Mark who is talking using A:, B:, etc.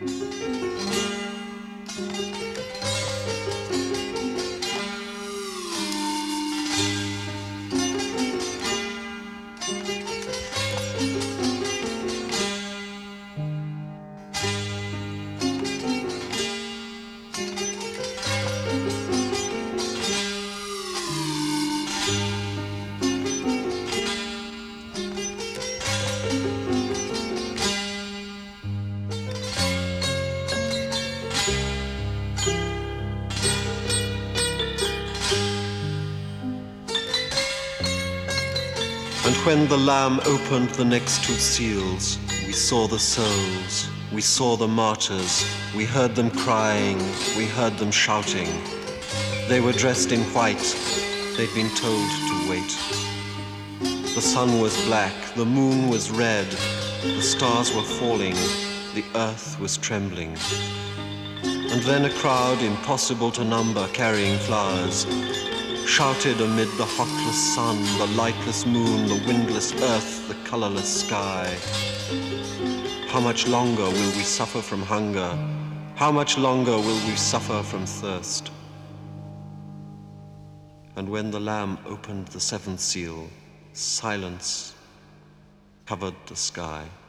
A: And when the Lamb opened the next two seals, we saw the souls, we saw the martyrs, we heard them crying, we heard them shouting. They were dressed in white, they'd been told to wait. The sun was black, the moon was red, the stars were falling, the earth was trembling. And then a crowd impossible to number carrying flowers shouted amid the hotless sun, the lightless moon, the windless earth, the colorless sky. How much longer will we suffer from hunger? How much longer will we suffer from thirst? And when the Lamb opened the seventh seal, silence covered the sky.